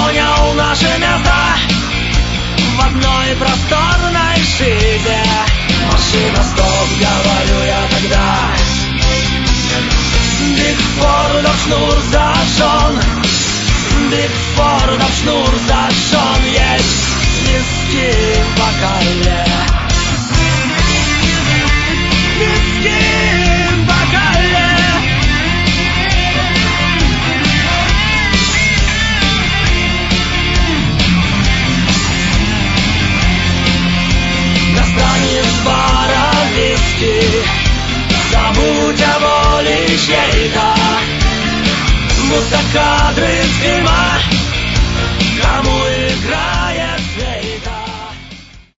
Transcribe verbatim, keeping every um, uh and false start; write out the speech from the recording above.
понял наши места в одной просторной шизе. Машина, стоп, говорю я тогда. Бигфордов шнур зажжен, Бигфордов шнур зажжен. Есть виски в бокале, виски в бокале. Достанешь бара виски, забудь о воле чьей-то, будто кадры из фильма. Кому